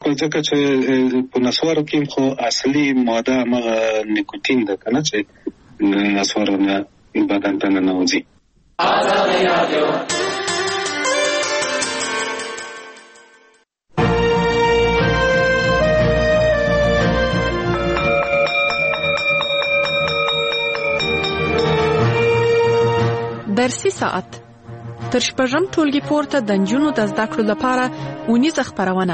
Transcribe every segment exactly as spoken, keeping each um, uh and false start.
ځکه چې په نسوارو کې خو اصلي ماده هغه نیکوتین ده کنه چې نسوارو نه بدن ته ننوځي. آزاد رادیو درسي ساعت تر شپږم ټولګي پورته د نجونو د زده کړو لپاره اونیزه خپرونه.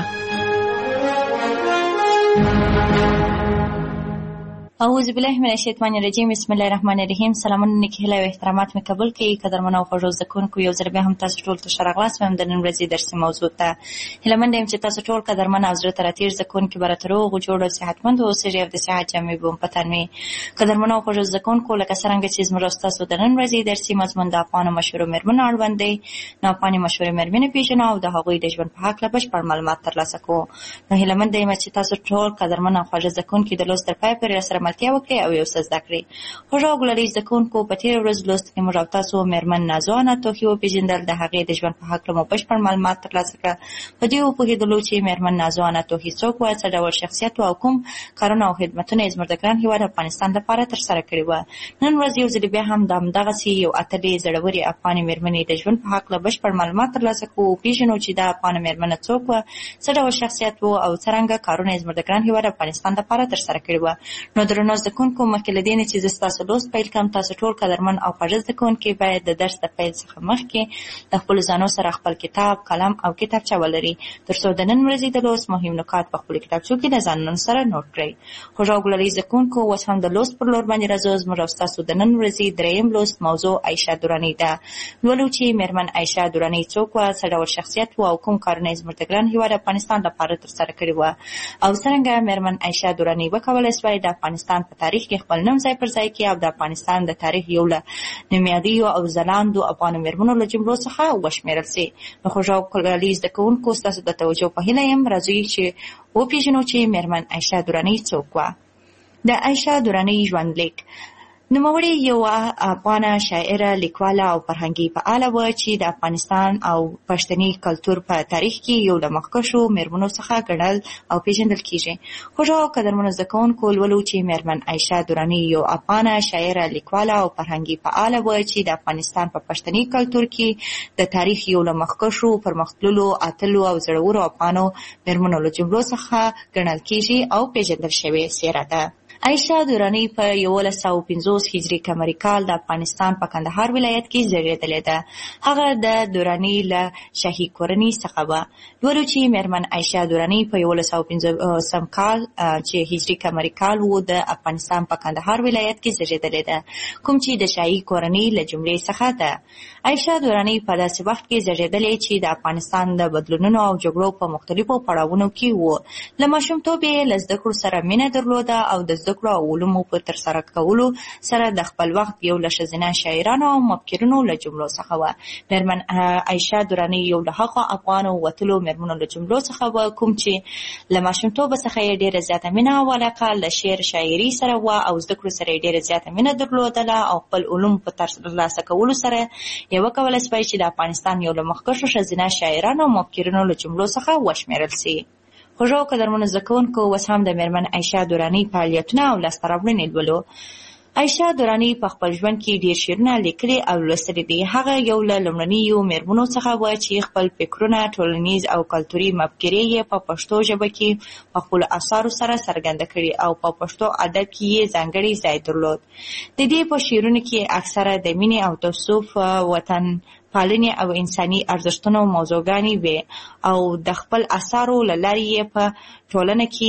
اعوذ بالله من الشیطان الرجیم. بسم الله الرحمن الرحیم. سلامونه نیکی هیله او احترامات مې قبول کړئ. قدرمنو او خوږو زده کوونکو، یو ځل بیا هم تاسو ټول ته ښه راغلاست وایم د نن ورځې درسي موضوع ته. هیله مند یم چې تاسو ټول قدرمن او زړه ته راتېر زده کوونکي به راته روغ جوړ او صحتمند اوسئ او د صحت جامې به مو په تن وي. قدرمنو او خوږو زده کوونکو، لکه څرنګه چې زموږ او ستاسو د نن ورځې درسي مضمون د افغانو مشهورو مېرمنو اړوند دی، نو افغاني مشهورې مېرمنې پېژنو او د هغوی د ژوند په هکله بشپړ معلومات ترلاسه کوو. نو هیله مند یم چې تاسو ټول قدرمن او خوږ زده کوونکي د لوست تر پایه پورې راسره ملتیا وکړئ او یو څه زده کړئ. خوږو او ګلالي زده کوونکو، په تېره ورځ لوست کې موږ او تاسو مېرمن نازو انا توخي وپېژندل، د هغې د ژوند په هکله مو بشپړ معلومات ترلاسه کړه. په دې وپوهېدلو چې مېرمن نازو انا توخي څوک وه، څه ډول شخصیت و او کوم کارونه او خدمتونه یې زموږ د ګران هېواد افغانستان لپاره ترسره کړي وه. نن ورځ یو ځلې بیا هم د همدغسې یو اتلې زړورې افغانې مېرمنې د ژوند په هکله بشپړ معلومات ترلاسه کوو، وپېژنو چې دا افغانه مېرمنه څوک وه، څه ډول شخصیت و او څرنګه کارونه یې زموږ د ګران هېواد افغانستان لپاره ترسره کړي وه. نو درنو زده کوونکو، مخکې له دې نه چې زه ستاسو لوست پیل کړم، تاسو ټول قدرمن او خوږ زده کوونکي باید د درس د پیل څخه مخکې د خپلو ځانو سره خپل کتاب، قلم او کتابچه ولري، تر څو د نن ورځې د لوست مهم نکات په خپلو کتابچو کې د ځانونو سره نوټ کړئ. خوږو او ګلالي زده کوونکو، اوس هم د لوست پر لور باندې راځو. زموږ او ستاسو د نن ورځې دریم لوست موضوع عایشه دراني ده. لولو چې مېرمن عایشه دراني څوک وه، څه ډول شخصیت و او کوم کارونه یې زموږ د ګران هېواد افغانستان لپاره ترسره کړي وه، او څرنګه مېرمن عایشه دراني وکولی سوای د افغانستان په تاریخ کې خپل نوم ځای پر ځای کړي او د افغانستان د تاریخ یو له نومیالیو او ځلانده افغانو مېرمنو له جملو څخه وشمېرل سي. نو خوږو او ګلالي زده کوونکو، ستاسو د توجه په هیله یم راځئ چې وپېژنو چې مېرمن عایشه دراني څوک وه. د عایشه دراني ژوندلیک. نوموړې یوه افغانه شاعره، لیکواله او فرهنګي فعاله وه چې د افغانستان او پښتني کلتور په تاریخ کې یو له مخکښو مېرمنو څخه ګڼل او پېژندل کېږي. خوږو او قدرمنو زده کوونکو، لولو چې مېرمن عایشه دراني یو افغانه شاعره، لیکواله او فرهنګي فعاله وه چې د افغانستان په پښتني کلتور کې د تاریخ یو له مخکښو، پرمختللو، اتلو او زړورو افغانو مېرمنو له جملو څخه ګڼل کېږي او پېژندل شوې څېره ده. عایشه دراني په یولس سوه پنځوس هجري قمري کال د افغانستان په کندهار ولایت کې زیږېدلې ده. هغه د دراني له شاهي کورنۍ څخه وه. لولو چې مېرمن عایشه دراني په یولس سوه پنځوسم کال چې هجري قمري کال و د افغانستان په کندهار ولایت کې زیږېدلې ده، کوم چې د شاهي کورنۍ له جملې څخه ده. عایشه دراني په داسې وخت کې زیږېدلې چې د افغانستان د بدلونونو او جګړو په مختلفو پړاوونو کې و. له ماشومتوب یې له زده کړو سره مینه درلوده او د زده کړو او علومو په ترسره کولو سره د خپل وخت یو له ښځینه شاعرانو او مفکرینو له جملو څخه وه. مېرمن عایشه دراني یو له هغو افغانو وتلو مېرمنو له جملو څخه وه کوم چې له ماشومتوبه څخه یې ډېره زیاته مینه او علاقه له شعر شاعري سره وه او زده کړو سره یې ډېره زیاته مینه درلودله او خپل علوم په ترلاسه کولو سره یې وکولی سوای چې د افغانستان یو له مخکښو ښځینه شاعرانو او مفکرینو له جملو څخه وشمېرل سي. خوږو او قدرمنو زده کوونکو، اوس هم د مېرمن عایشه دراني فعالیتونه او لاسته راوړنې لولو. عایشه دراني په خپل ژوند کې ډېر شعرونه لیکلي او لوستلي دي. هغه یو له لومړنیو مېرمنو څخه وه چې خپل فکرونه، ټولنیز او کلتوري مفکورې یې په پښتو ژبه کې په خپلو اثارو سره څرګنده کړي او په پښتو ادب کې یې ځانګړی ځای درلود. د دې په شعرونو کې اکثره د مینې او توصیف، وطن پالنې او انساني ارزښتونو موضوعګانې وې او د خپل اثارو له لارې یې په ټولنه کې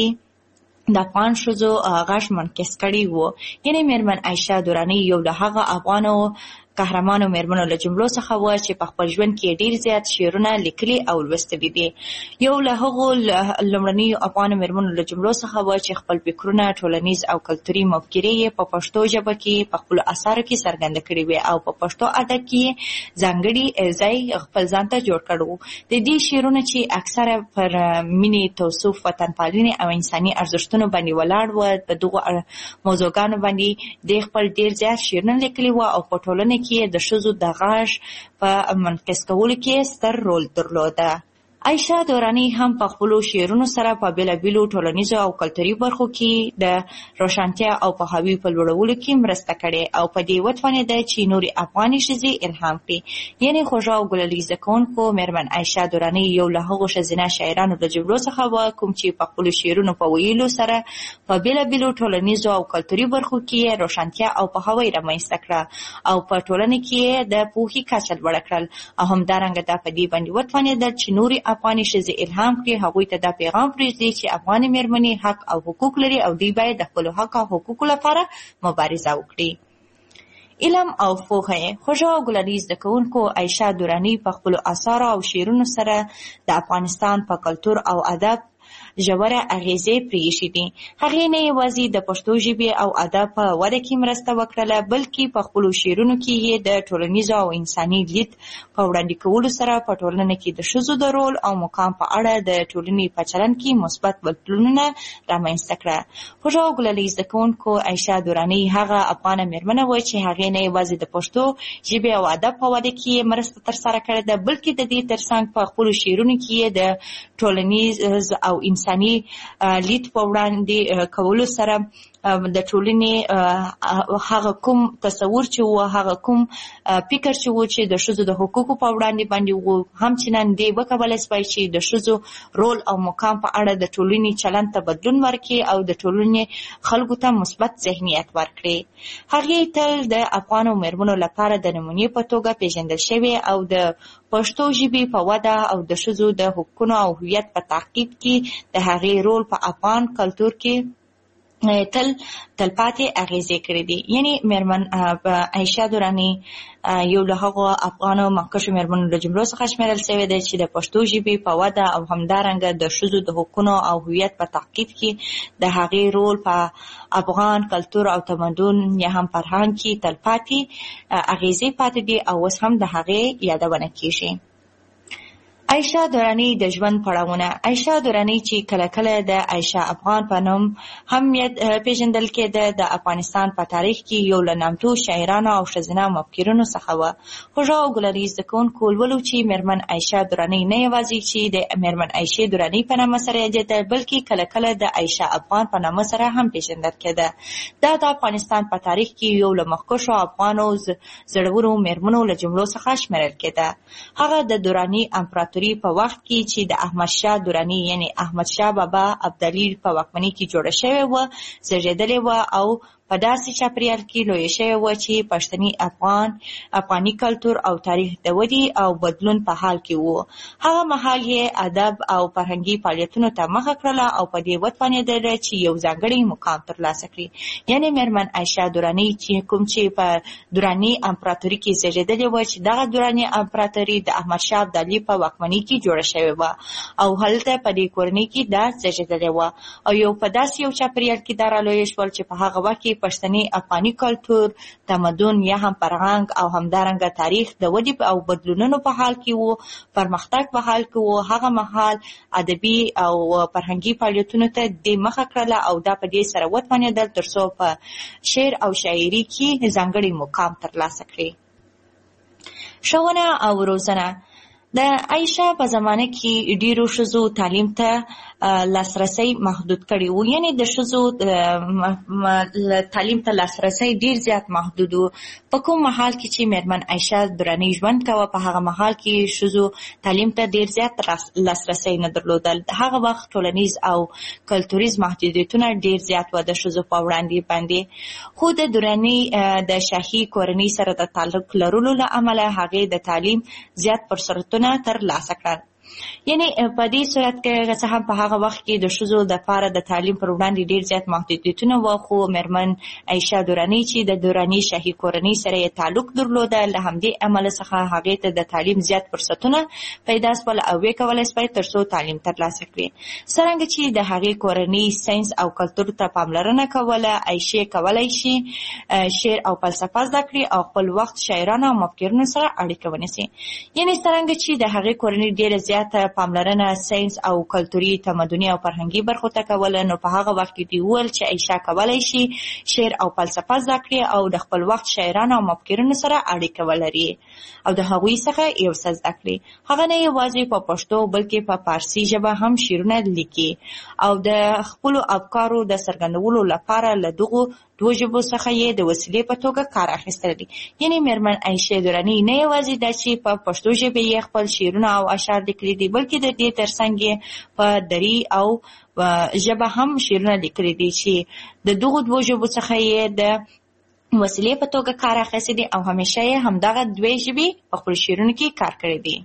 د افغان ښځو غږ منعکس کړی و. یعنې مېرمن عایشه دراني یو له هغه افغانو قهرمانو مېرمنو له جملو څخه وه چې په خپل ژوند کې ډېر زیات شعرونه لیکلي او لوستلي دي. یو له هغو لومړنیو افغانو مېرمنو له جملو څخه وه چې خپل فکرونه، ټولنیز او کلتوري مفکورې یې په پښتو ژبه کې په خپلو اثارو کې څرګنده کړي وې او په پښتو ادب کې یې ځانګړي ځای خپل ځان ته جوړ کړی و. د دې شعرونه چې اکثره پر مینې، توصیف، وطن پالنې او انساني ارزښتونو باندې ولاړ و، په دغو موضوعګانو باندې د خپل ډېر زیات شعرونه لیکلي وه او په ټولنه کې د ښځو د غږ په منعکس کولو کې ستر رول درلوده. عایشه دورانی هم په خپلو شعرونو سره په بېلابېلو ټولنیزو او کلتوري برخو کې د روښانتیا او پوهاوي په لوړولو کې مرسته کړې او په دې وتوانېده چې نورې افغاني ښځې الهام کړي. یعنې خوږه او ګلالي زده کوونکو مېرمن عایشه دورانی یو له هغو ښځینه شاعرانو د جملو څخه وه کوم چې په خپلو شعرونو په ویلو سره په بېلابېلو ټولنیزو او کلتوري برخو کې روښانتیا او پوهاوی رامنځته کړه او په ټولنه کې د پوهې کچه لوړه کړل او همدارنګه دا په دې باندې وتوانېدل چې نورې افغاني ښځې الهام کړي، هغوی ته دا پیغام پرېږدي چې افغاني مېرمنې حق او حقوق لري او دوی باید د خپلو حق او حقوقو لپاره مبارزه وکړي. علم او پوهه. خوږه او ګلالي زده کوونکو عایشه دورانی په خپلو اثارو او شعرونو سره د افغانستان په کلتور او ادب ژوره اغیزې پرېښې دي. هغې نه یوازې د پښتو ژبې او ادب په وده کې مرسته وکړله، بلکې په خپلو شعرونو کې یې د ټولنیزو او انساني لید په وړاندې کولو سره په ټولنه کې د ښځو د رول او مقام په اړه د ټولنې په چلند کې مثبت بدلونونه رامنځته کړه. خوږه او ګلالي زده کوونکو عایشه دورانی هغه افغانه مېرمنه وه چې هغې نه یوازې د پښتو ژبې او ادب په وده کې یې مرسته ترسره کړې ده، بلکې د دې ترڅنګ په خپلو شعرونو کې یې د ټولنیز او انساني لید په وړاندې کولو سره د ټولنې هغه کوم تصور چې و، هغه کوم فکر چې و چې د ښځو د حقوقو په وړاندې باندې و، همچنان دې وکولی شوای چې د ښځو رول او مقام په اړه د ټولنې چلند ته بدلون ورکړي او د ټولنې خلکو ته مثبت ذهنیت ورکړي. هغې تل د افغانو مېرمنو لپاره د نمونې په توګه پیژندل شوې او د پښتو ژبې په وده او د ښځو د حقونو او هویت په تحقیق کې د هغې رول په افغان کلتور کې تل تلپاتې اغیزې کړې دي. یعنی مېرمن عایشه دورانی یو له هغو افغانو مخکښو مېرمنو له جملو څخه شمېرل شوې ده چې د پښتو ژبې په وده او همدارنګه د ښځو د حقونو او هویت په تحقیق کې د هغې رول په افغان کلتور او تمدن یا هم فرهنګ کې تلپاتې اغیزې پاتې دي او اوس هم د هغې یادونه کېږي. عایشه دورانی د ژوند پړاوونه. عایشه دورانی چې کله کله د عایشه افغان په نوم هم پیژندل کېده، د افغانستان په تاریخ کې یو له نامتو شاعرانو او ښځینه مفکرینو څخه وه. خوږه او ګلالي زده کوونکو ولولو چې مېرمن عایشه دورانی نه یوازې چې د مېرمن عایشې دورانی په نامه سره یادېده، بلکې کله کله د عایشه افغان په نامه سره هم پیژندل کېده. دا د افغانستان په تاریخ کې یو له مخکښو افغانو زړورو مېرمنو له جملو څخه شمېرل کېده. هغه د دورانی امپراتوري په وخت کې چې د احمد شاه دورانی یعنی احمد شاه بابا ابدالي په واکمنۍ کې جوړه شوې وه زېږېدلې وه او په داسې چاپریال کې لویه شوې وه چې پښتني افغان افغاني کلتور او تاریخ د ودې او بدلون په حال کې وو. هغه مهال یې ادب او فرهنګي فعالیتونو ته مخه کړله او په دې وتوانېدله چې یو ځانګړی مقام ترلاسه کړي. یعنې مېرمن عایشه دورانی چې کوم چې په دوراني امپراتوري کې زېږېدلې وه چې دغه دوراني امپراتوري د احمد شاه ابدالي په واکمنۍ کې جوړه شوې وه او هلته په دې کورنۍ کې دا زېږېدلې وه او یو په داسې یو چاپریال کې دا رالویه شول چې په هغه وخت کې پښتني افغاني کلتور، تمدن یا هم فرهنګ او همدارنګه تاریخ د ودې او بدلونونو په حال کې وو، پرمختګ په حال کې وو. هغه مهال ادبي او فرهنګي فعالیتونو ته د مخه کړله او دا په دې سره وتوانېدل تر څو په شعر او شاعري کې ځانګړی مقام ترلاسه کړي. ښوونه او روزنه. د عایشه په زمانه کې ډیرو ښځو تعلیم ته لاسرسی محدود کړی و، یعنی د ښځو تعلیم ته لاسرسی ډیر زیات محدود و. په کوم مهال کې چې مېرمن عایشه دورانی ژوند کوه په هغه مهال کې ښځو تعلیم ته ډیر زیات لاسرسی نه درلودل. هغه وخت ټولنیز او کلتوریز محدودیتونه ډیر زیات و د ښځو په وړاندې باندې، خو د دورانی د شاهي کورنۍ سره د تعلق لرلو له امله هغې د تعلیم زیات فرصتونه تر لاسه کړل. یعنی په دې صورت کې څه هم په هغه وخت کې د ښځو لپاره د تعلیم پر وړاندې ډیر زیات محدودیتونه وو، خو مېرمن عایشه دورانی چې د دورانی شاهي کورنۍ سره یې تعلق درلوده له همدې امله څخه هغې ته د تعلیم زیات فرصتونه پیدا شول او ویې کولی شوای تر څو تعلیم ترلاسه کړي. څرنګه چې د هغې کورنۍ ساینس او کلتور ته پاملرنه کوله، عایشې کولی شي شعر او فلسفه زده کړي او خپل وخت شاعرانو او مفکرینو سره اړیکه ونیسي. یعنی څرنګه چې د هغې کورنۍ ډیره زیات زیاته پاملرنه ساينس او کلتوري تمدني او فرهنګي برخو ته کوله، نو په هغه وخت کې دی ویل چې عایشه کولای شي شعر او فلسفه زده کړي او د خپل وخت شاعرانو او مفکرینو سره اړیکه ولري او د هغوی څخه یو څه زده کړي. هغه نه یوازې په پښتو بلکې په فارسي ژبه هم شعرونه لیکي او د خپل افکارو د څرګندولو لپاره له دغو دوه ژبو څخه یې د وسیلې په توګه کار اخیستل دي. یعنی میرمن عایشه درانی نه یوازې د چې په پښتو ژبه یې خپل شعرونه او اشعار لیکلي دي بلکې د دې ترڅنګ یې په دري او ژبه هم شعرونه لیکلي دي چې د دغو دوه ژبو څخه یې د وسیلې په توګه کار اخیستی دي او همیشه یې همدغه دوه ژبې په خپل شعرونو کې کار کړی دي.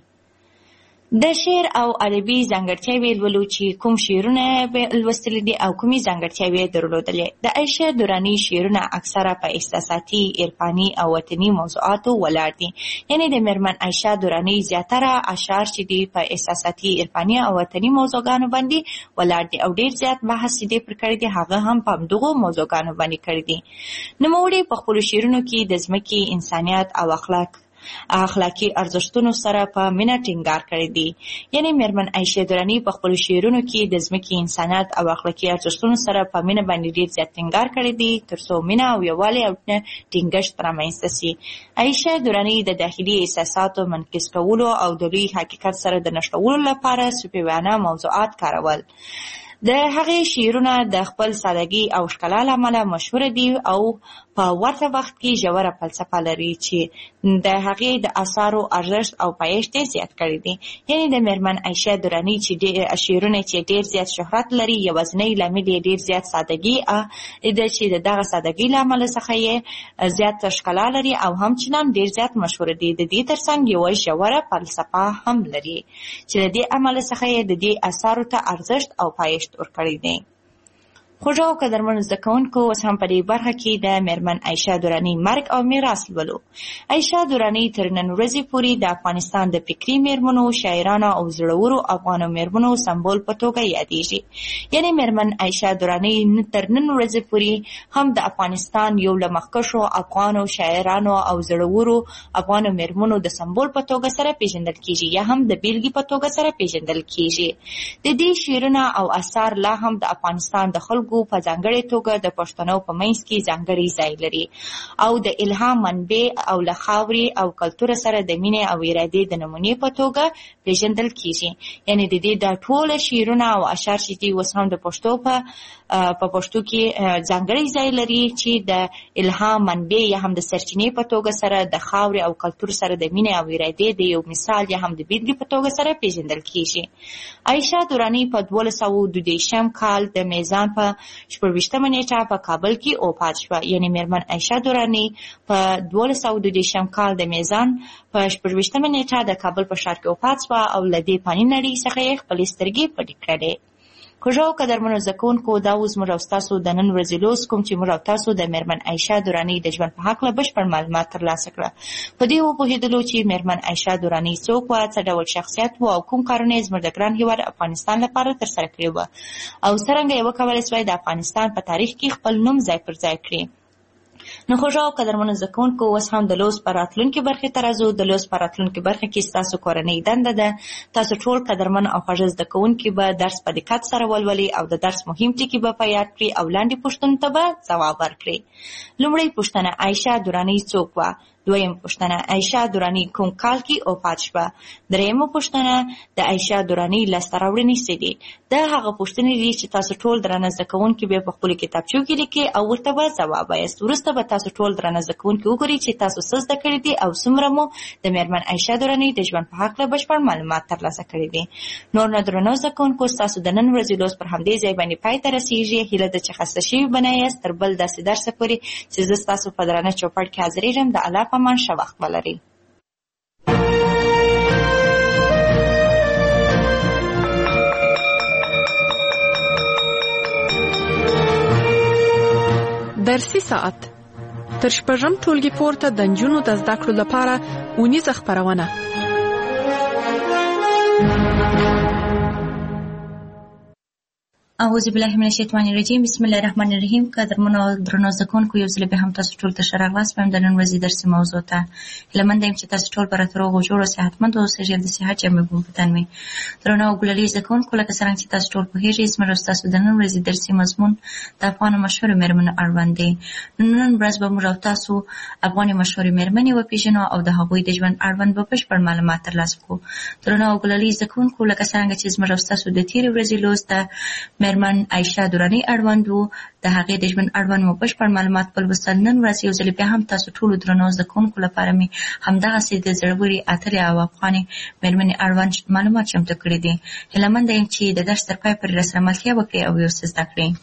د شعر او ادبي ځانګړتیاوې لولو چې کوم شعرونه به لوستلي دي او کومې ځانګړتیاوې درلودلې. د عایشه درانی شعرونه اکثره په احساساتي، عرفاني او وطني موضوعاتو ولاړ دي. یعنی د میرمن عایشه درانی زیاتره اشعار چې دي په احساساتي، عرفاني او وطني موضوعګانو باندې ولاړ دي او ډیر زیات بحث دي پر کړی دي هغه هم په همدغو موضوعګانو باندې کړی دي. نوموړي په خپلو شعرونو کې د ځمکې انسانیت او اخلاق اخلاقی ارزښتونو سره په مینه ټینګار کړی دی. یعنی میرمن عایشه درانی په خپلو شعرونو کې د ځمکې انسانیت او اخلاقی ارزښتونو سره په مینه باندې ډیر زیات ټینګار کړی دی ترڅو مینه او یووالی او ټینګښت رامنځته سي. عایشه درانی د داخلي احساساتو منعکس کولو او د لوی حقیقت سره د نښلولو لپاره صوفیانه موضوعات کارول. د هغې شعرونه د خپل سادګي او ښکلا له امله مشهوره دي او په ورته وخت کې ژوره فلسفه لري چې د هغې د اثارو ارزښت او پایښت یې زیات کړی دی. یعنې د میرمن عایشه درانی چې ډېر شعرونه چې ډېر زیات شهرت لري یوازینی لامل یې ډېر زیات سادګي ده چې د دغه سادګۍ له امله څخه یې زیات ښکلا لري او همچنان ډېر زیات مشهوره دي. د دې ترڅنګ یوه ژوره فلسفه هم لري چې د دې امله څخه یې د دې اثارو ته ارزښت او پایښت ورکړی دی. خوږو او قدرمنو زده کوونکو اوس هم په دې برخه کې د میرمن عایشه درانی مرګ او میراث لولو. عایشه درانی تر نن ورځې پورې د افغانستان د فکري میرمنو، شاعرانو او زړورو افغانو میرمنو سمبول په توګه یادېږي. یعنې میرمن عایشه درانی تر نن ورځې پورې هم د افغانستان یو له مخکښو افغانو شاعرانو او زړورو افغانو میرمنو د سمبول په توګه سره پیژندل کیږي یا هم د بیلګې په توګه سره پیژندل کیږي. د دې شعرونه او اثار لا هم د افغانستان د خلکو په ځانګړې توګه د پښتنو په منځ کې ځانګړی ځای لري او د الهام منبع او له خاورې او کلتور سره د مینې او ارادې د نمونې په توګه پیژندل کیږي. یعنې د دې د ټول شعرونه او اشعار چې دي اوس هم د پښتو په په پښتو کې ځانګړی ځای لري چې د الهام منبع یا هم د سرچینې په توګه سره د خاورې او کلتور سره د مینې او ارادې د یو مثال یا هم د بیلګې په توګه سره پیژندل کیږي. عایشه درانی په دولس سوه دوه دېرشم کال د میزان په شپږویشتمه نیټه په کابل کې وفات شوه. یعنې میرمن عایشه درانی په دولس سوه دوه دېرشم کال د میزان په شپږویشتمه نیټه د کابل په ښار کې وفات شوه او له دې فاني نړۍ څخه یې خپلې سترګې پټې کړې. خوږو او قدرمنو زده کوونکو دا اوس موږ او ستاسو د نن ورځې لوست کوم چې موږ او تاسو د میرمن عایشه درانی د ژوند په هکله بشپړ معلومات ترلاسه کړه. په دې وپوهېدلو چې میرمن عایشه درانی څوک وه، څه ډول شخصیت و او کوم کارونه یې زموږ د ګران هېواد افغانستان لپاره ترسره کړي وه او څرنګه یې وکولی سوای د افغانستان په تاریخ کې خپل نوم ځای پر ځای کړي. نو خوږو او قدرمنو زده کوونکو اوس هم د لوست په راتلونکي برخې ته راځو. د لوست په راتلونکي برخه کې ستاسو کورنۍ دنده ده تاسو ټول قدرمن او خوږ زده کوونکي به درس په دقت سره ولولئ او د درس مهم ټکي به په یاد کړئ او لاندې پوښتنو ته به ځواب ورکړئ. لومړی پوښتنه: عایشه درانی څوک وه؟ دویم پوښتنه: عایشه درانی کوم کال کې وفات شوه؟ دریمه پوښتنه: د عایشه درانی لاسته راوړنې څه دي؟ دا هغه پوښتنې دي چې تاسو ټول درانه زده کوونکي به په خپلو کتابچو کې لیکئ او ورته به ځواب وایاست. وروسته به تاسو ټول درانه زده کوونکي وګورئ چې تاسو څه زده کړي دي او څومره مو د میرمن عایشه درانی د ژوند په هکله بشپړ معلومات ترلاسه کړي دي. نور نو درنو زده کوونکو ستاسو د نن ورځې لوست پر همدې ځای باندې پای ته رسېږي. هیله ده چې خسته شوي به نه یاست. تر بل داسې درسه پورې چې زه ستاسو په درانه چوپړ کې حاضرېږم. د الله په امان ښه وخت ولرئ. درسي ساعت تر شپږم ټولګي پورته د نجونو د زده کړو لپاره اونیزه خپرونه. اعوذ بالله من الشیطان الرجیم. بسم الله الرحمن الرحیم. قدرمنو او درنو زکونکو یو ځل به هم تاسو ټول ته ښه راغلاست. په نن ورځې درسي موضوع ته هیله مند یم چې تاسو ټول به راته روغ او جوړ او صحتمند اوسئ. ژر د صحت جامې به مو په تن وي. درنو او ګلالي زکونکو، لکه څرنګه چې تاسو ټول پوهېږئ، زموږ ستاسو د نن ورځې درسي مضمون د افغانو مشهورو مېرمنو اړوند دی. نن ورځ به موږ او تاسو افغاني مشهورې مېرمنې وپېژنو او د هغوی د ژوند اړوند به بشپړ معلومات ترلاسه کړو. درنو او ګلالي زکونکو، لکه څرنګه چې زموږ او ستاسو د تېرې ورځې لوست د مېرمن عایشه دراني اړوند و، د هغې د ژوند اړوند مو بشپړ معلومات ولوستل. نن ورځ یو ځل بیا هم تاسو ټولو درنو زده کوونکو لپاره مې همدغسې د زړورې اتلې او افغانې مېرمنې اړوند معلومات چمتو کړي دي. هیله منده یم چې د درس تر پای پورې راسره ملتیا وکړئ او یو څه زده کړئ.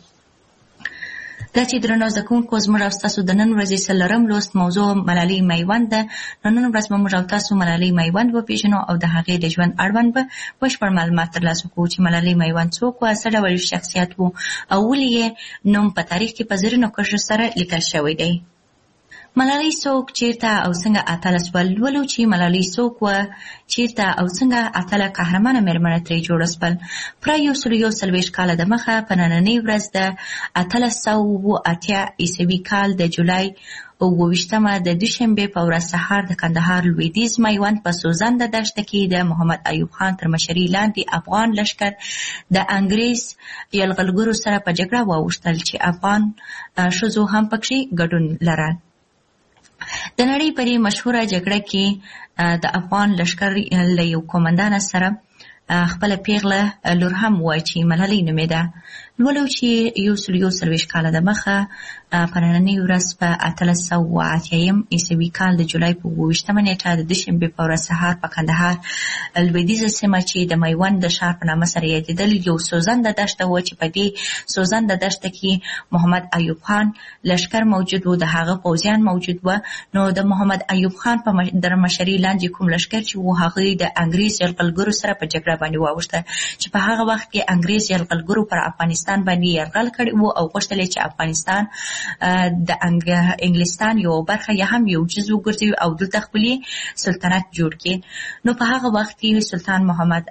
دا چې درنو زده کوونکو، زموږ او ستاسو د نن ورځې څلورم لوست موضوع ملالۍ میوند ده. نو نن ورځ به موږ او تاسو ملالۍ میوند وپېژنو او د هغې د ژوند اړوند به بشپړ معلومات ترلاسه کړو چې ملالۍ میوند څوک وه، څه ډول شخصیت و او ولې یې نوم په تاریخ کې په زرینو کرښو سره لیکل شوی دی. ملالۍ څوک، چیرته او څنګه اتله سوه؟ لولو چې ملالۍ څوک وه، چیرته او څنګه اتله قهرمانه مېرمنه ترې جوړه سول. پوره یو سل یو څلوېښت کاله دمخه په نننۍ ورځ د اتلس سوه اووه اتیا عیسوي کال د جولای اووه ویشتمه د دوشنبې په ورځ سهار د کندهار لویدیځ میوند په سوزنده دښته کې د محمد ایوب خان تر مشرۍ لاندې افغان لښکر د انګریز یرغلګرو سره په جګړه واوښتل چې افغان ښځو هم پکې ګډون لرل. د نړۍ په دې مشهوره جګړه کې د افغان لښکر له یو قومندان سره خپله پیغله لور هم وه چې ملالۍ نومېده. لولو چې یو سل یو څلوېښت کاله دمخه په نننۍ ورځ په اتلس سوه اووه اتیایم عیسوي کال د جولای په اووه ویشتمه نیټه د دوشنبې په ورځ سهار په کندهار لویدیځه سیمه چې د میوند د ښار په نامه سره یادېدل یو سوزنده دښته وه چې په دې سوزنده دښته کې محمد ایوب خان لښکر موجود و، د هغه پوځیان موجود وه. نو د محمد ایوب خان په در مشرۍ لاندې کوم لښکر چې و، هغوی د انګریز یرغلګرو سره په جګړه باندې واوښته چې په هغه وخت کې انګریز یرغلګرو پر افغانستان باندې یرغل کړی و او غوښتل چې افغانستان د انګلستان یو برخه یا هم یو جز وګرځوي او دلته خپلې سلطنت جوړ کړي. نو په هغه وخت کې سلطان محمد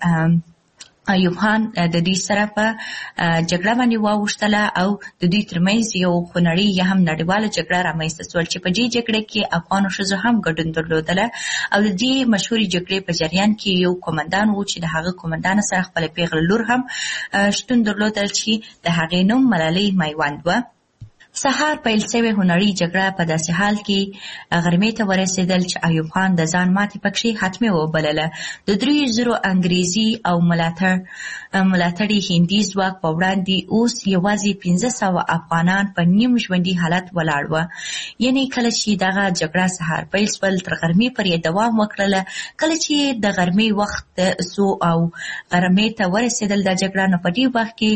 ایوب خان د دوی سره په جګړه باندې واوښتله او د دوی ترمنځ یو خونړۍ یا هم نړیواله جګړه رامنځته سول چې په دې جګړه کې افغانو ښځو هم ګډون درلودله او د دې مشهورې جګړې په جریان کې یو قومندان و چې د هغه قومندان سره خپله پیغله لور هم شتون درلودل چې د هغې نوم ملالۍ میوند وه. سهار پیل شوې هنري جګړه په داسې حال کې غرمې ته ورسېدل چې ایوب خان د ځان ماتې پکښې حتمي وبلله. د دریو زرو انګریزي او ملاتړ ملاتړي هندي ځواک په وړاندې اوس یوازې پنځه سوه افغانان په نیم ژوندي حالت ولاړ وه. یعنې کله چې دغه جګړه سهار پیل سول تر غرمې پورې دوام وکړله. کله چې د غرمې وخت سو او غرمې ته ورسېدل دا جګړه، نو په دې وخت کې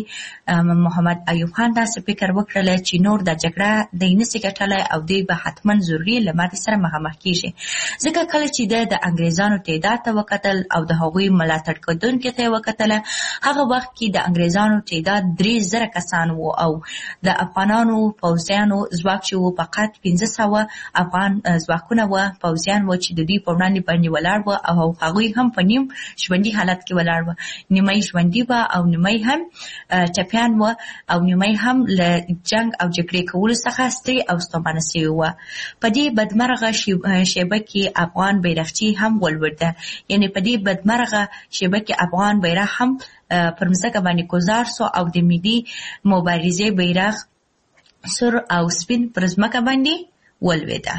محمد ایوب خان داسې فکر وکړله چې نور د جګړه دی نسي ګټلی او دوی به حتما ضروري له ماتې سره مخامخ کېږي. ځکه کله چې د د انګریزانو تعداد ته وکتل او د هغوی ملاتړ کوونکو ته یې وکتله، هغه وخت کې د انګریزانو تعداد درې زره کسان وو او د افغانانو پوځیانو ځواک چې وو فقط پنځه سوه افغان ځواکونه وه، پوځیان وو چې د دوی په وړاندې باندې ولاړ وه او هغوی هم په نیم ژوندي حالت کې ولاړ وه. نیمه یې ژوندي وه او نیمه یې هم ټپیان وه او نیمه یې هم له جنګ او جګړې کولو څخه ستړي او ستومانه سوي وه. په دې بدمرغه شیبه کې افغان بیرغچی هم ولوېده. یعنې په دې بدمرغه شیبه کې افغان بیرغ هم پر مځکه باندې ګذار سو او د ملي مبارزې بیرغ سور او سپین پر ځمکه باندې ولوېده.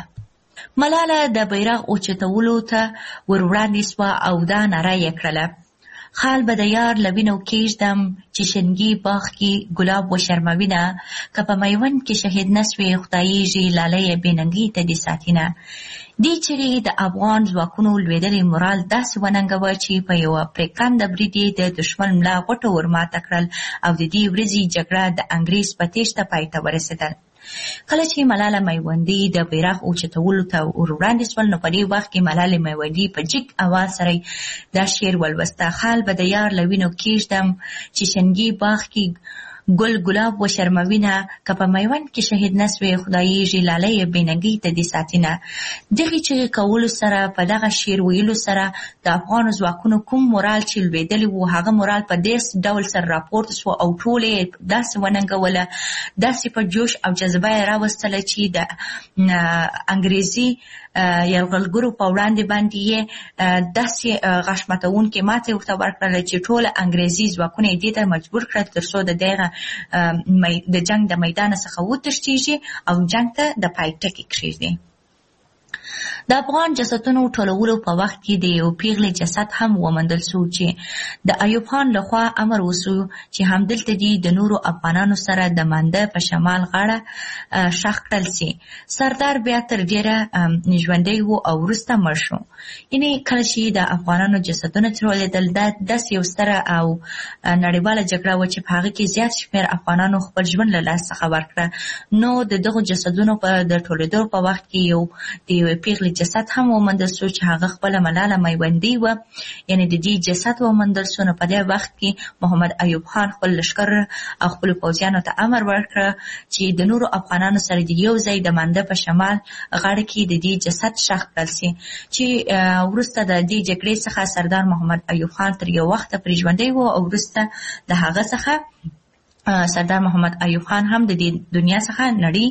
ملاله د بیرغ اوچتولو ته ور وړاندې سوه او دا ناره یې کړله: خال به د یار له وینو کېږدم چې شنګي باغ کې ګلاب وشرموینه، که په میوند کې شهید نه سوې خدایږي لالی بې ننګۍ ته دې ساتینه. دې چیغې د افغان ځواکونو لوېدلې مورال داسې وننګوه چې په یوه پرېکنده برید یې د دښمن ملا غوټه ورماته کړل او د دې ورځې جګړه د انګریز په تېښته پای ته ورسېدل. کله چې ملاله میوندي د بیرغ اوچتولو ته ور وړاندې سول، نو په دې وخت کې ملالې میوندي په جګ اواز سره دا شعر ولوسته: خال به د یار له وینو کېږدم چې شنګي باغ کې ګل ګلاب و شرموینه که په میوند کې شهید نسوې خدایږي لالی بېنګۍ ته دې ساتینه. دغې چغې کولو سره په دغه شعر ویلو سره د افغانو ځواکونو کوم مورال چې لوېدلی و هغه مورال په دې ډول سره راپورته سو او ټول یې داسې وننګوله، داسې په جوش او جذبه یې راوستله چې د انګریزي یرغلګرو په وړاندې باندې یې داسې غاښ ماتوونکې ماتې ورته ورکړله چې ټول انګریزي ځواکونه یې دې ته مجبور کړل تر څو د دغه د جنګ د میدانه څخه وتښتېږي او جنګ ته د پای ټکی کښېږدي. د افغان جسدونو ټولولو په وخت کې د یو پیغلې جسد هم وموندل شو چې د ایوب خان لخوا امر وشو چې همدلته دې د نورو افغانانو سره د مانده په شمال غاړه ښخ کړل شي. سردار بیا تر ډېره ژوندی و او وروسته مړ شو. یعنې کله چې د افغانانو جسدونه ټولېدل دا داسې یو ستره او نړیواله جګړه وه چې په هغه کې زیات شمېر افغانانو خپل ژوند له لاس څخه ورکړه. نو د دغو جسدونو په د ټولېدو په وخت کې یو د یوې پیغلې جسد هم وموندل شو چې هغه خپله ملاله میوندۍ وه، یعنې د دې جسد وموندل شو. نو په دې وخت کې محمد ایوب خان خپل لښکر او خپلو پوځیانو ته امر ورکړه چې د نورو افغانانو سره د یو ځای د مانده په شمال غاړه کې د دې جسد ښخ کړل شي. چې وروسته د دې جګړې څخه سردار محمد ایوب خان تر یو وخته پرې ژوندی و او وروسته د هغه څخه سردار محمد ایوب خان هم د دې دنیا څخه نړۍ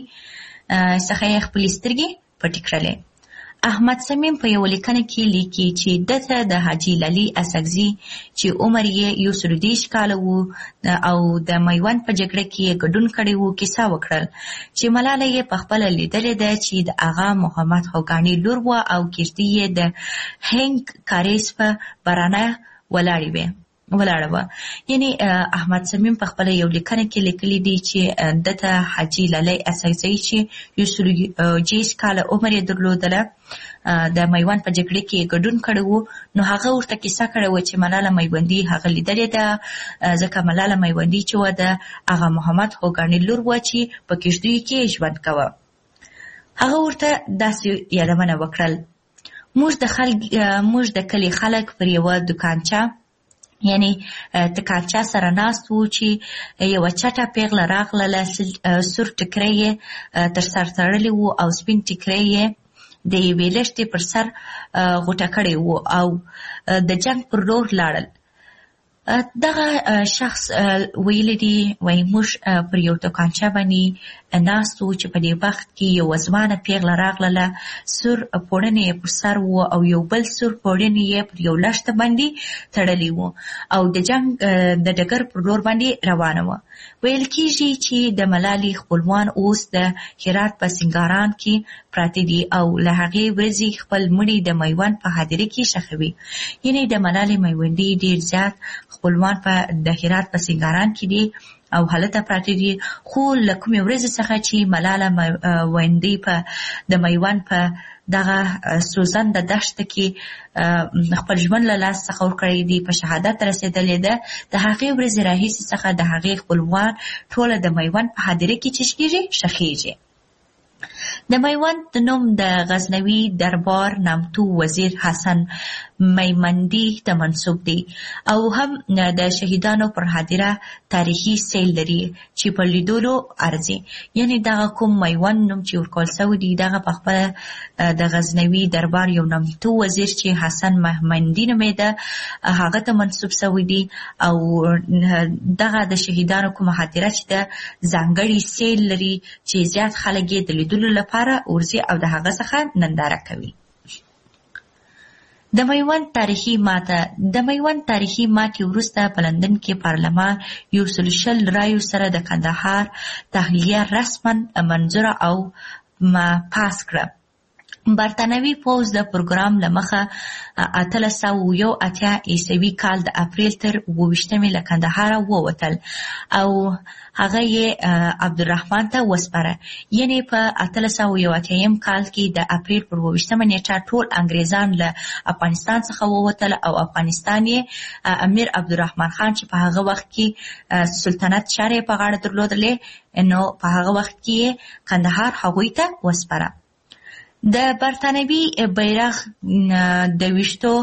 څخه یې خپلې سترګې پټې کړلې. احمد صمیم په یو لیکنه کې لیکي چې دته د حاجي لالي اسکزي چې عمر یې یو سل دېرش کاله و او د میوند په جګړه کې یې ګډون کړی و کیسه وکړل چې ملاله یې په خپله لیدلې ده چې د آغا محمد خوګاني لور وه او کښتۍ یې د هنګ کاریز په برانه ولاړې وې ولاړه وه. یعنې احمد صمیم په خپله یو لیکنه کې لیکلی دی چې دته حاجي لالی اسکزي چې یو سل دېرش کاله عمر یې درلودله د میوند په جګړې کې یې ګډون کړی و. نو هغه ورته کیسه کړې وه چې ملاله میوندي هغه لیدلې ده، ځکه ملاله میوندي چې وه د آغا محمد خوګاني لور وه چې په کښتیو کې ژوند کوه. هغه ورته داسې یادونه وکړل. موږ د خلک موږ د کلي خلک پر یوه دوکانچه یعنی تکانچه سره ناست وو چې یوه چټه پیغله راغله، سور ټکری یې تر سر تړلی وو او سپین ټکری یې د یوې لښتې پر سر غوټه کړی وو او د جنګ پر لور لاړل. دغه شخص ویلی دی وایي موږ پر یو دوکانچه باندې ناست وو چې په دې وخت کې یو ځوانه پیغله راغله، سور پوړنې یې پر سر وو او یو بل سور پوړنې یې پر یو لښته باندې تړلی وو او د جنګ د ډګر پر لور باندې روانه وه. ویل کېږي چې د ملالې خپلوان اوس د هرات په سنګاران کې پراته دي او له هغې ورځې خپل مړي د میوند په هدیره کې ښخوي. یعنې د ملالې میوندي ډېر زیات خپلوان په د هرات په سنګاران کې دي او هلته پراته دي. خو له کومې ورځې څخه چې ملاله میوندي په د میوند په دغه سوزنده دښته کې خپل ژوند له لاس څخه ورکړی دی، په شهادت رسېدلې ده، د هغې ورځې راهیسې څخه د هغې خپلوان ټوله د میوند په هدیره کې چې کېږي ښخېږي. د میوند د نوم د غزنوي دربار نامتو وزیر حسن میمندي ته منسوب دی او هم د شهیدانو پر هدیره تاریخي سیل لري چې په لیدلو ارزي. یعنې دغه کوم میوند نوم چې ورکول شوی دی دغه په خپله د غزنوي دربار یو نامتو وزیر چې حسن میمندي نومېده هغه ته منسوب شوی دی او دغه د شهیدانو کومه هدیره چې د ځانګړي سیل لري چې زیات خلک یې د لیدلو لپاره ورځي او د هغه څخه ننداره کوي. د میوند تاریخي ماته د میوند تاریخي ماتې وروسته په لندن کې پارلمان یو سل شل رایو سره د کندهار تحلیه رسما منظوره او پاس کړه. برطانوي پوځ د پروګرام له مخه اتلس سوه یو اتیا عیسوي کال د اپریل تر اووه ویشتمې له کندهاره ووتل او هغه یې عبدالرحمن ته وسپاره. یعنې په اتلس سوه یو اتیایم کال کې د اپریل پر اووه ویشتمه نیټه ټول انګریزان له افغانستان څخه ووتل او افغانستان یې امیر عبدالرحمن خان چې په هغه وخت کې سلطنت چارې په غاړه درلودلې نو په هغه وخت کې کندهار هغوی ته وسپاره. د برطانوي بیرغ د ویشتو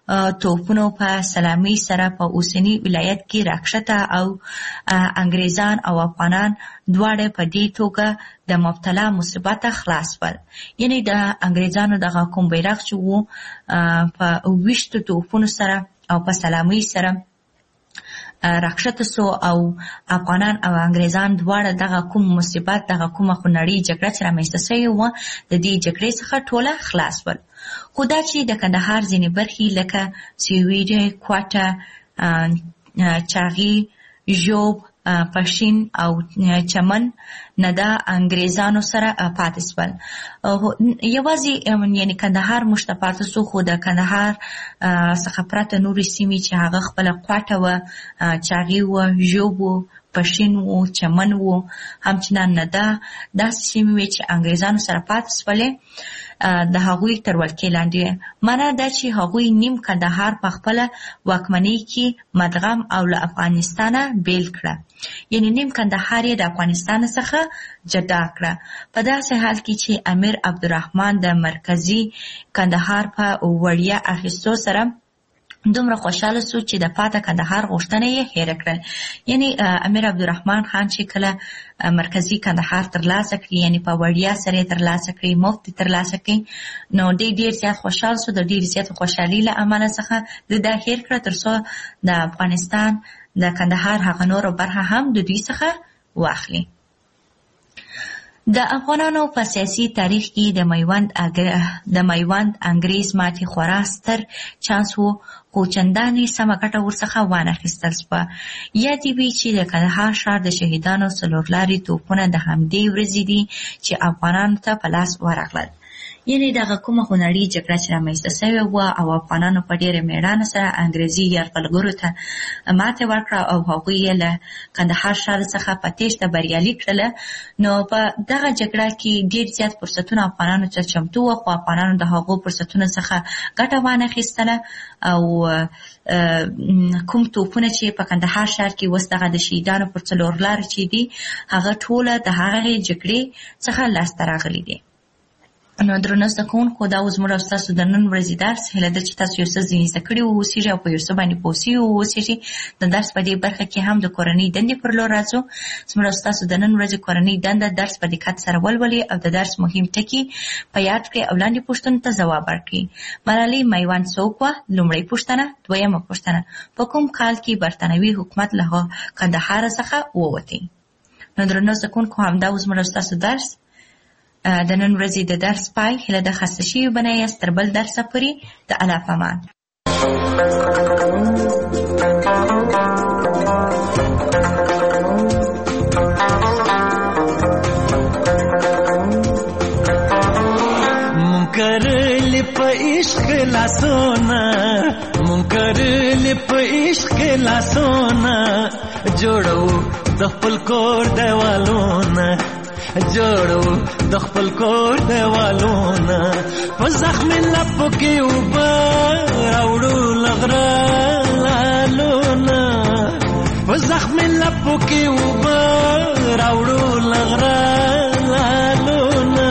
توپونو په سلامي سره په اوسنی ولایت کې راکښته او انګریزان او افغانان دواړه په دې توګه د مبتلا مصیبت خلاص ول. یعنی د انګریزانو دغه کوم بیرغ چې وو په ویشتو توپونو سره او په سلامي سره راکښته سو او افغانان او انګریزان دواړه دغه کوم مصیبت دغه کومه خونړۍ جګړه چې رامنځته شوې وه د دې جګړې څخه ټوله خلاص ول. خو دا چې د کندهار ځینې برخې لکه سویډه، کوټه، چاغي، ژوب، پښین او چمن نه د انګریزانو سره پاتې شول. یوازې یعنې کندهار موږ ته پاتې سو، خو د کندهار څخه پرته نورې سیمې چې هغه خپله کوټه وه، چاغي وه، ژوب وو، پښین وو، چمن وو، همچنان نه ده داسې سیمې وې چې انګریزانو سره پاتې شولې د هغوی تر ولکې لاندې. معنا دا چې هغوی نیم کندهار په خپله واکمنۍ کې مدغم او له افغانستانه بیل کړه، یعنی نیم کندهار یې د افغانستان څخه جدا کړه. په داسې حال کې چې امیر عبدالرحمن د مرکزي کندهار په وړیا اخیستو سره دومره خوشاله سو چې د پاته کندهار غوښتنه یې هېره کړل. یعنی امیر عبدالرحمن خان چې کله مرکزي کندهار ترلاسه کړي، یعنی په وړیا سره یې ترلاسه کړي، مفت یې ترلاسه کړي، نو دی ډېر زیات خوشحال سو. د ډېر زیات خوشحالي له امله څخه د دا هېر کړه تر څو د افغانستان د کندهار هغه نوره برخه هم د دوی څخه واخلي. د افغانانو په سیاسي تاریخ کې د میوند د میوند انګریز ماتې خورا ستر چانس وو، خو چندانې سمه ګټه ورڅخه وانخیستل شوه. یادې وي چې د کندهار ښار د شهیدانو څلورلارې توپونه د همدې ورځې دي چې افغانانو ته په لاس ورغلل. یعنې دغه کومه خونړۍ جګړه چې رامنځته شوې وه او افغانانو په ډېره مېړانه سره انګریزي یرغلګرو ته ماتې ورکړه او هغوی یې له کندهار ښار څخه په تېښته بریالي کړله، نو په دغه جګړه کې ډېر زیات فرصتونه افغانانو ته چمتو وه، خو افغانانو د هغو فرصتونو څخه ګټه وانخیستله او کوم توپونه چې په کندهار ښار کې اوس دغه د شهیدانو پر څلور لارې چې دي هغه ټوله د هغې جګړې څخه لاسته راغلي دي. نو درنو زده کوونکو، دا اوس زموږ او ستاسو د نن ورځې درس. هیله ده چې تاسو یو څه ځینې زده کړي واوسېږي او په یو څه باندې پوه سوي واوسېږي. د درس په دې برخه کې هم د کورنۍ دندې پر لور راځو. زموږ او ستاسو د نن ورځې کورنۍ دنده درس په دقت سره ولولئ او د درس مهم ټکي په یاد کړئ او لاندې پوښتنو ته ځواب ورکړئ. ملالۍ میوند څوک وه؟ لومړۍ پوښتنه. دویمه پوښتنه، په کوم کال کې برتانوي حکومت له کندهار څخه ووتی؟ نو درنو زده کوونکو، همدا اوس زموږ او ستاسو درس د نن ورځې د درس پای. هیله ده خسته شوي به نه یاست. تر بل درسه پورې د الله په امان. منکرلی په عشق لاسونه، منکرلی په عشق لاسونه، جوړو د خپل کور دیوالونه، جوړو د خپل کور دیوالونه، په زخم لپو کې اوبه راوړو لغره لالونه، په زخم لپو کې اوبه راوړو لغره لالونه،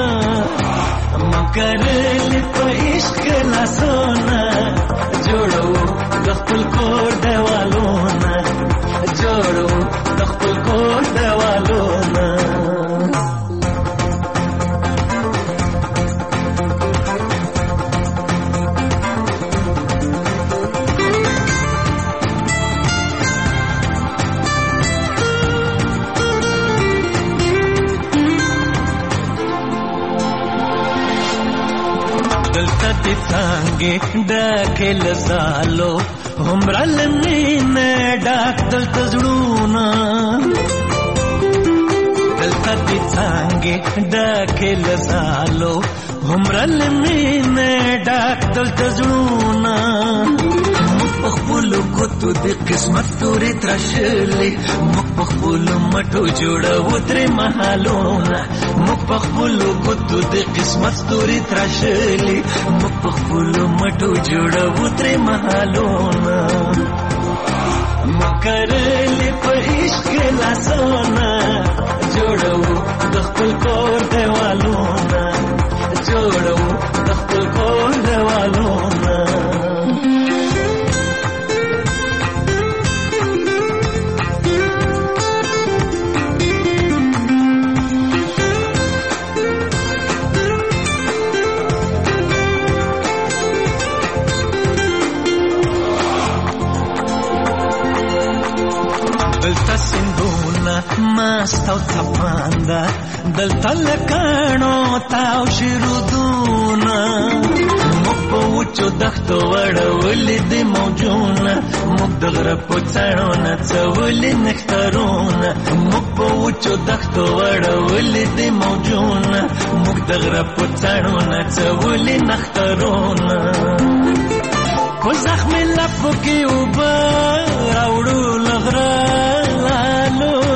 مکرلی په عشق لاسونه، جوړو د خپل کور دیوالونه، جوړو د خپل کور دیوالونه. څنګه ډکه لزالو همرا لمینه ډاک دلته زړونه، دلته دې څنګه ډکه لزالو همرا لمینه ډاک دلته زړونه، په خپل کوتو د قسمت تورې تراشلې، موږ په خپل مټو جوړو ترې محلونه، موږ په خپل کوتو د قسمت تورې تراشلې، موږ په خپل مټو جوړو ترې محلونه، مکرلې په عشق لاسونه، جوړو د خپل کور دیوالونه، جوړو د خپل کور دیوالونه. مست او څپانده دلته لکاڼو تاو شرودونه موږ په وچو دښتو وړولې د موجونه موږ د غره په څاڼو نڅولې نښترونه موږ په وچو دښتو وړولې د موجونه موږ د غره په څاڼو نڅولې نښترونه په زخمې لپو کې اوبه راوړو له غره لالو